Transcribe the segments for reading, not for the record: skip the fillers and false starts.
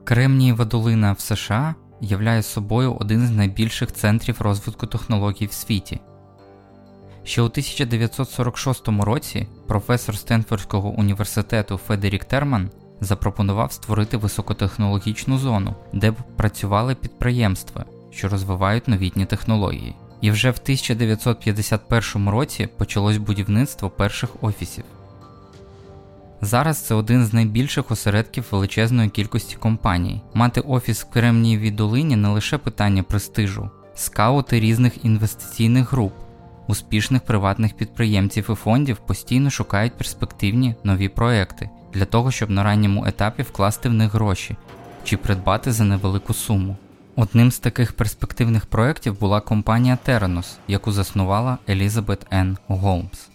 Кремнієва долина в США являє собою один з найбільших центрів розвитку технологій в світі. Ще у 1946 році професор Стенфордського університету Фредерік Терман запропонував створити високотехнологічну зону, де б працювали підприємства, що розвивають новітні технології. І вже в 1951 році почалось будівництво перших офісів. Зараз це один з найбільших осередків величезної кількості компаній. Мати офіс в Кремнієвій долині не лише питання престижу. Скаути різних інвестиційних груп, успішних приватних підприємців і фондів постійно шукають перспективні нові проекти для того, щоб на ранньому етапі вкласти в них гроші чи придбати за невелику суму. Одним з таких перспективних проєктів була компанія Theranos, яку заснувала Елізабет Енн Голмс.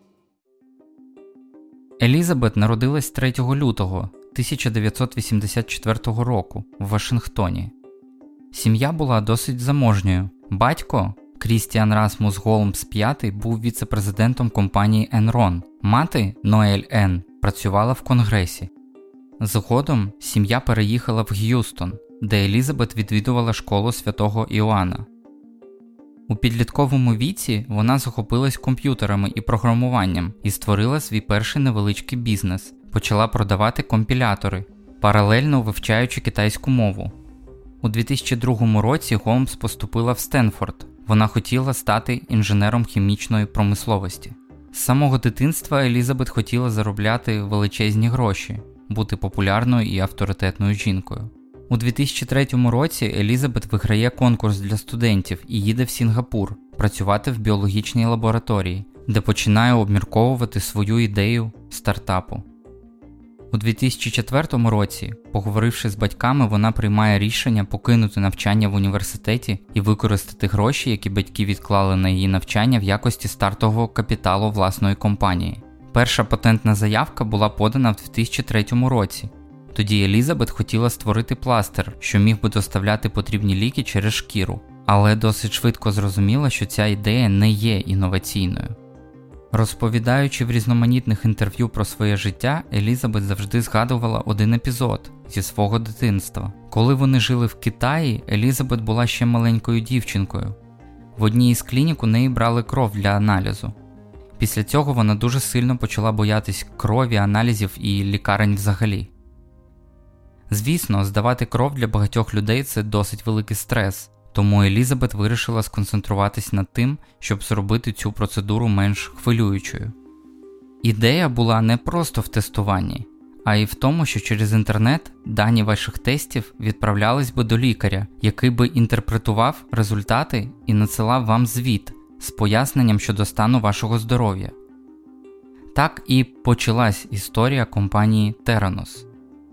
Елізабет народилась 3 лютого 1984 року в Вашингтоні. Сім'я була досить заможньою. Батько, Крістіан Расмус Голмс V, був віце-президентом компанії Enron. Мати, Ноель Енн, працювала в Конгресі. Згодом сім'я переїхала в Г'юстон, де Елізабет відвідувала школу Святого Іоанна. У підлітковому віці вона захопилась комп'ютерами і програмуванням і створила свій перший невеличкий бізнес. Почала продавати компілятори, паралельно вивчаючи китайську мову. У 2002 році Голмс поступила в Стенфорд. Вона хотіла стати інженером хімічної промисловості. З самого дитинства Елізабет хотіла заробляти величезні гроші, бути популярною і авторитетною жінкою. У 2003 році Елізабет виграє конкурс для студентів і їде в Сінгапур працювати в біологічній лабораторії, де починає обмірковувати свою ідею стартапу. У 2004 році, поговоривши з батьками, вона приймає рішення покинути навчання в університеті і використати гроші, які батьки відклали на її навчання в якості стартового капіталу власної компанії. Перша патентна заявка була подана в 2003 році. Тоді Елізабет хотіла створити пластир, що міг би доставляти потрібні ліки через шкіру, але досить швидко зрозуміла, що ця ідея не є інноваційною. Розповідаючи в різноманітних інтерв'ю про своє життя, Елізабет завжди згадувала один епізод зі свого дитинства. Коли вони жили в Китаї, Елізабет була ще маленькою дівчинкою. В одній із клінік у неї брали кров для аналізу. Після цього вона дуже сильно почала боятись крові, аналізів і лікарень взагалі. Звісно, здавати кров для багатьох людей – це досить великий стрес, тому Елізабет вирішила сконцентруватись над тим, щоб зробити цю процедуру менш хвилюючою. Ідея була не просто в тестуванні, а й в тому, що через інтернет дані ваших тестів відправлялись би до лікаря, який би інтерпретував результати і надсилав вам звіт з поясненням щодо стану вашого здоров'я. Так і почалась історія компанії Theranos.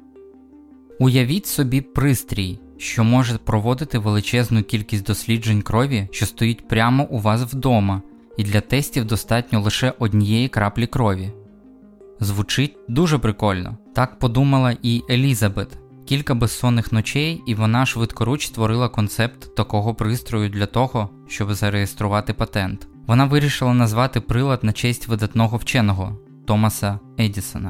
Уявіть собі пристрій, що може проводити величезну кількість досліджень крові, що стоїть прямо у вас вдома, і для тестів достатньо лише однієї краплі крові. Звучить дуже прикольно. Так подумала і Елізабет. Кілька безсонних ночей, і вона швидкоруч створила концепт такого пристрою для того, щоб зареєструвати патент. Вона вирішила назвати прилад на честь видатного вченого – Томаса Едісона.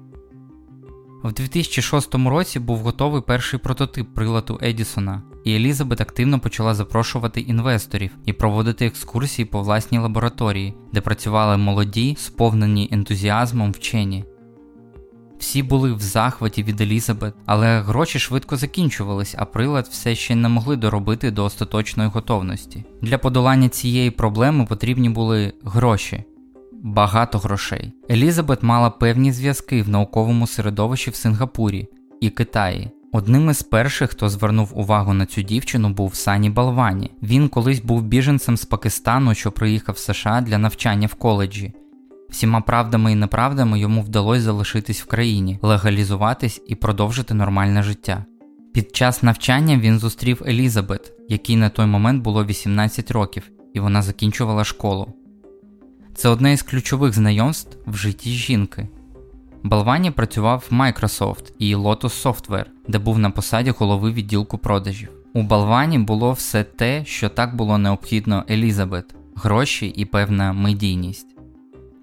В 2006 році був готовий перший прототип приладу Едісона, і Елізабет активно почала запрошувати інвесторів і проводити екскурсії по власній лабораторії, де працювали молоді, сповнені ентузіазмом вчені. Всі були в захваті від Елізабет, але гроші швидко закінчувались, а прилад все ще не могли доробити до остаточної готовності. Для подолання цієї проблеми потрібні були гроші. Багато грошей. Елізабет мала певні зв'язки в науковому середовищі в Сингапурі і Китаї. Одним із перших, хто звернув увагу на цю дівчину, був Сані Балвані. Він колись був біженцем з Пакистану, що приїхав в США для навчання в коледжі. Всіма правдами і неправдами йому вдалося залишитись в країні, легалізуватись і продовжити нормальне життя. Під час навчання він зустрів Елізабет, якій на той момент було 18 років, і вона закінчувала школу. Це одне із ключових знайомств в житті жінки. Балвані працював в Microsoft і Lotus Software, де був на посаді голови відділку продажів. У Балвані було все те, що так було необхідно Елізабет – гроші і певна медійність.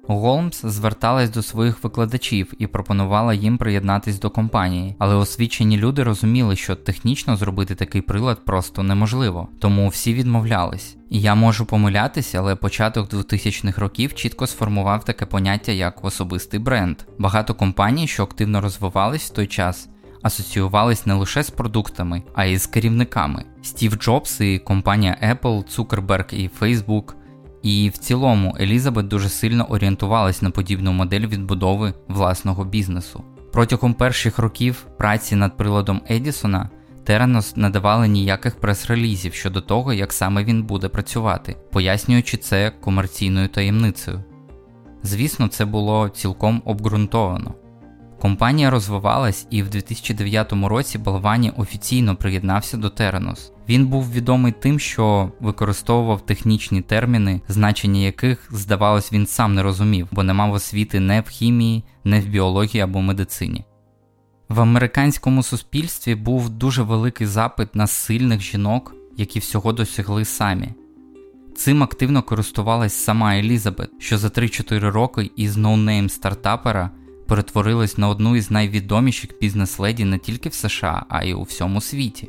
Голмс зверталась до своїх викладачів і пропонувала їм приєднатись до компанії, але освічені люди розуміли, що технічно зробити такий прилад просто неможливо, тому всі відмовлялись. І я можу помилятися, але початок 2000-х років чітко сформував таке поняття як особистий бренд. Багато компаній, що активно розвивались в той час, асоціювались не лише з продуктами, а й з керівниками. Стів Джобс і компанія Apple, Цукерберг і Facebook. І в цілому Елізабет дуже сильно орієнтувалась на подібну модель відбудови власного бізнесу. Протягом перших років праці над приладом Едісона Теранос не давали ніяких прес-релізів щодо того, як саме він буде працювати, пояснюючи це комерційною таємницею. Звісно, це було цілком обґрунтовано. Компанія розвивалась, і в 2009 році Балвані офіційно приєднався до Теранос. Він був відомий тим, що використовував технічні терміни, значення яких, здавалось, він сам не розумів, бо не мав освіти не в хімії, не в біології або медицині. В американському суспільстві був дуже великий запит на сильних жінок, які всього досягли самі. Цим активно користувалась сама Елізабет, що за 3-4 роки із ноунейм стартапера перетворилась на одну із найвідоміших бізнес-леді не тільки в США, а й у всьому світі.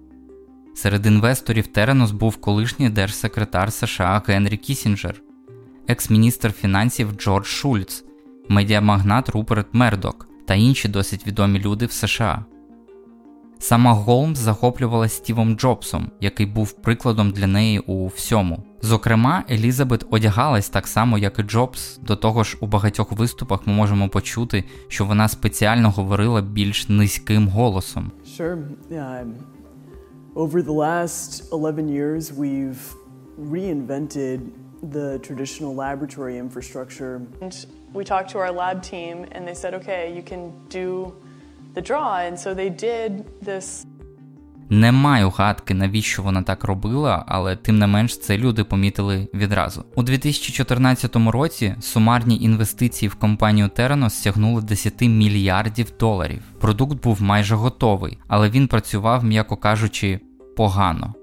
Серед інвесторів Теранос був колишній держсекретар США Генрі Кіссінджер, екс-міністр фінансів Джордж Шульц, медіамагнат Руперт Мердок та інші досить відомі люди в США. Сама Голмс захоплювалася Стівом Джобсом, який був прикладом для неї у всьому. Зокрема, Елізабет одягалась так само, як і Джобс, до того ж у багатьох виступах ми можемо почути, що вона спеціально говорила більш низьким голосом. Sure. Yeah, over the last 11 years we've reinvented the traditional laboratory infrastructure. And we talked to our lab team and they said, okay, you can do the draw, and so they did this. Не маю гадки, навіщо вона так робила, але тим не менш це люди помітили відразу. У 2014 році сумарні інвестиції в компанію Теранос сягнули $10 мільярдів. Продукт був майже готовий, але він працював, м'яко кажучи, погано.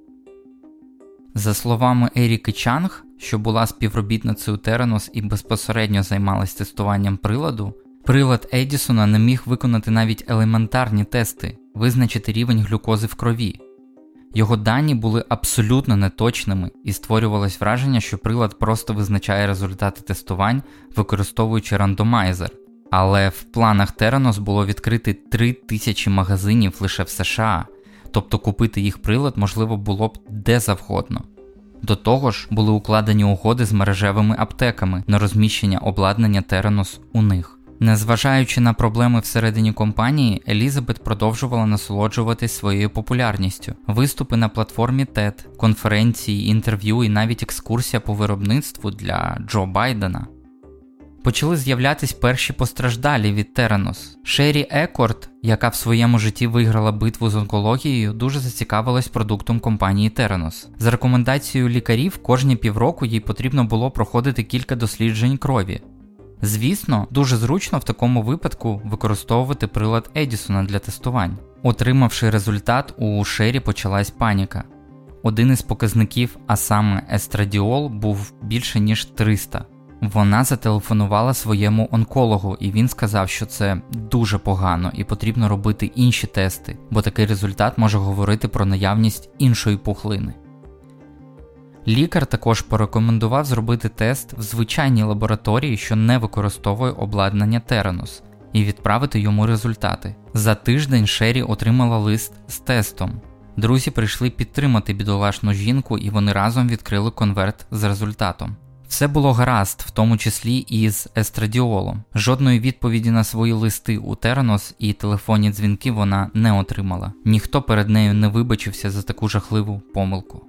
За словами Еріки Чанг, що була співробітницею Теранос і безпосередньо займалась тестуванням приладу, прилад Едісона не міг виконати навіть елементарні тести, визначити рівень глюкози в крові. Його дані були абсолютно неточними і створювалось враження, що прилад просто визначає результати тестувань, використовуючи рандомайзер. Але в планах Теранос було відкрити 3000 магазинів лише в США, тобто купити їх прилад можливо було б де завгодно. До того ж, були укладені угоди з мережевими аптеками на розміщення обладнання Теранос у них. Незважаючи на проблеми всередині компанії, Елізабет продовжувала насолоджуватись своєю популярністю. Виступи на платформі TED, конференції, інтерв'ю і навіть екскурсія по виробництву для Джо Байдена. Почали з'являтись перші постраждалі від Теранос. Шері Екорт, яка в своєму житті виграла битву з онкологією, дуже зацікавилась продуктом компанії Теранос. За рекомендацією лікарів, кожні півроку їй потрібно було проходити кілька досліджень крові. Звісно, дуже зручно в такому випадку використовувати прилад Едісона для тестувань. Отримавши результат, у Шері почалась паніка. Один із показників, а саме естрадіол, був більше ніж 300. Вона зателефонувала своєму онкологу, і він сказав, що це дуже погано і потрібно робити інші тести, бо такий результат може говорити про наявність іншої пухлини. Лікар також порекомендував зробити тест в звичайній лабораторії, що не використовує обладнання Теранос, і відправити йому результати. За тиждень Шері отримала лист з тестом. Друзі прийшли підтримати бідолашну жінку, і вони разом відкрили конверт з результатом. Все було гаразд, в тому числі і з естрадіолом. Жодної відповіді на свої листи у Теранос і телефонні дзвінки вона не отримала. Ніхто перед нею не вибачився за таку жахливу помилку.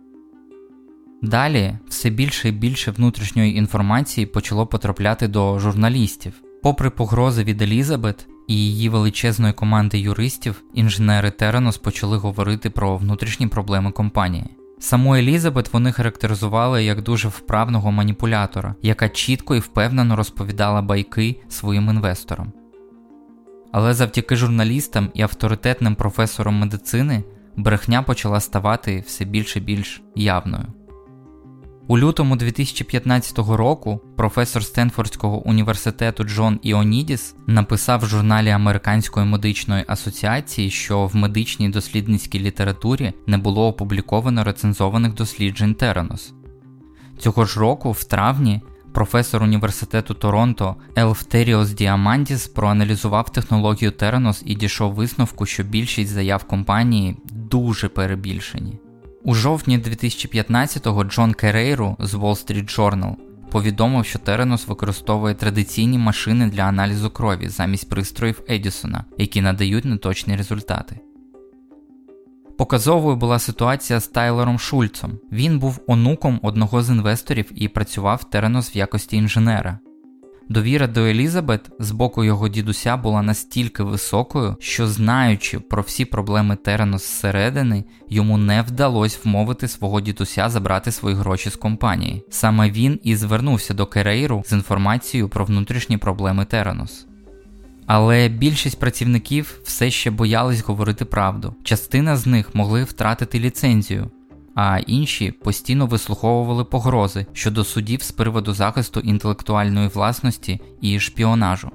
Далі все більше і більше внутрішньої інформації почало потрапляти до журналістів. Попри погрози від Елізабет і її величезної команди юристів, інженери Теранос почали говорити про внутрішні проблеми компанії. Саму Елізабет вони характеризували як дуже вправного маніпулятора, яка чітко і впевнено розповідала байки своїм інвесторам. Але завдяки журналістам і авторитетним професорам медицини брехня почала ставати все більш і більш явною. У лютому 2015 року професор Стенфордського університету Джон Іонідіс написав в журналі Американської медичної асоціації, що в медичній дослідницькій літературі не було опубліковано рецензованих досліджень Теранос. Цього ж року, в травні, професор університету Торонто Елфтеріос Діамандіс проаналізував технологію Теранос і дійшов висновку, що більшість заяв компанії дуже перебільшені. У жовтні 2015-го Джон Керейру з Wall Street Journal повідомив, що Теранос використовує традиційні машини для аналізу крові замість пристроїв Едісона, які надають неточні результати. Показовою була ситуація з Тайлером Шульцом. Він був онуком одного з інвесторів і працював в Теранос в якості інженера. Довіра до Елізабет з боку його дідуся була настільки високою, що, знаючи про всі проблеми Теранос зсередини, йому не вдалося вмовити свого дідуся забрати свої гроші з компанії. Саме він і звернувся до Керейру з інформацією про внутрішні проблеми Теранос. Але більшість працівників все ще боялись говорити правду. Частина з них могли втратити ліцензію, а інші постійно вислуховували погрози щодо судів з приводу захисту інтелектуальної власності і шпіонажу.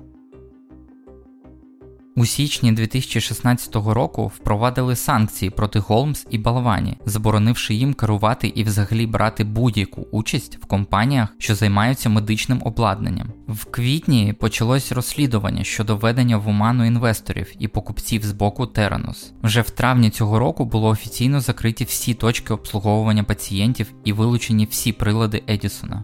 У січні 2016 року впровадили санкції проти Голмс і Балвані, заборонивши їм керувати і взагалі брати будь-яку участь в компаніях, що займаються медичним обладнанням. В квітні почалось розслідування щодо введення в оману інвесторів і покупців з боку Теранос. Вже в травні цього року було офіційно закриті всі точки обслуговування пацієнтів і вилучені всі прилади Едісона.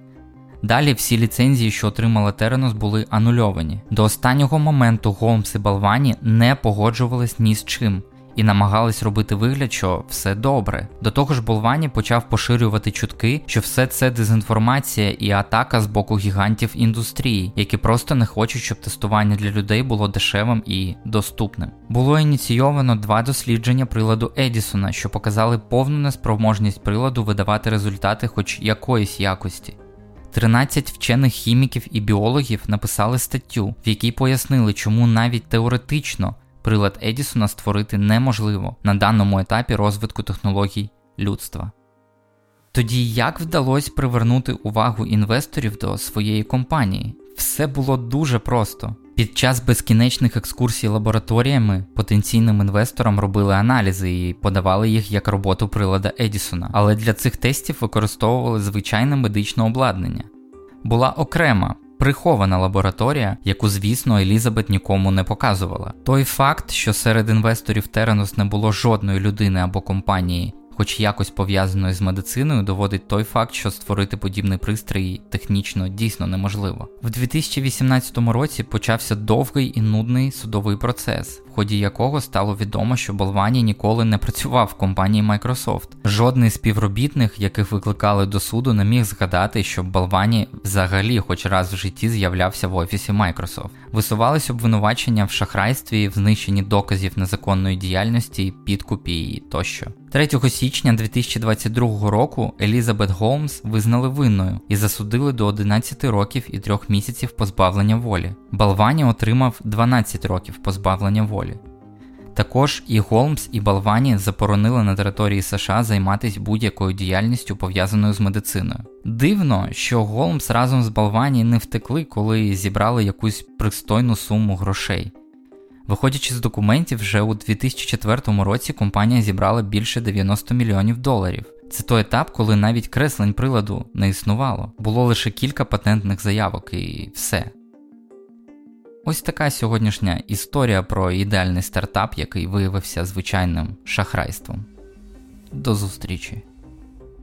Далі всі ліцензії, що отримала Теранос, були анульовані. До останнього моменту Голмс і Балвані не погоджувались ні з чим і намагались робити вигляд, що все добре. До того ж, Балвані почав поширювати чутки, що все це дезінформація і атака з боку гігантів індустрії, які просто не хочуть, щоб тестування для людей було дешевим і доступним. Було ініційовано 2 дослідження приладу Едісона, що показали повну неспроможність приладу видавати результати хоч якоїсь якості. 13 вчених хіміків і біологів написали статтю, в якій пояснили, чому навіть теоретично прилад Едісона створити неможливо на даному етапі розвитку технологій людства. Тоді як вдалося привернути увагу інвесторів до своєї компанії? Все було дуже просто. Під час безкінечних екскурсій лабораторіями потенційним інвесторам робили аналізи і подавали їх як роботу прилада Едісона, але для цих тестів використовували звичайне медичне обладнання. Була окрема, прихована лабораторія, яку, звісно, Елізабет нікому не показувала. Той факт, що серед інвесторів Теранос не було жодної людини або компанії, хоч якось пов'язаної з медициною, доводить той факт, що створити подібний пристрій технічно дійсно неможливо. В 2018 році почався довгий і нудний судовий процес, в ході якого стало відомо, що Балвані ніколи не працював в компанії Microsoft. Жодний співробітник, яких викликали до суду, не міг згадати, що Балвані взагалі хоч раз в житті з'являвся в офісі Microsoft. Висувались обвинувачення в шахрайстві, в знищенні доказів незаконної діяльності, підкупі і тощо. 3 січня 2022 року Елізабет Голмс визнали винною і засудили до 11 років і 3 місяців позбавлення волі. Балвані отримав 12 років позбавлення волі. Також і Голмс, і Балвані заборонили на території США займатися будь-якою діяльністю, пов'язаною з медициною. Дивно, що Голмс разом з Балвані не втекли, коли зібрали якусь пристойну суму грошей. Виходячи з документів, вже у 2004 році компанія зібрала більше $90 мільйонів. Це той етап, коли навіть креслень приладу не існувало. Було лише кілька патентних заявок і все. Ось така сьогоднішня історія про ідеальний стартап, який виявився звичайним шахрайством. До зустрічі!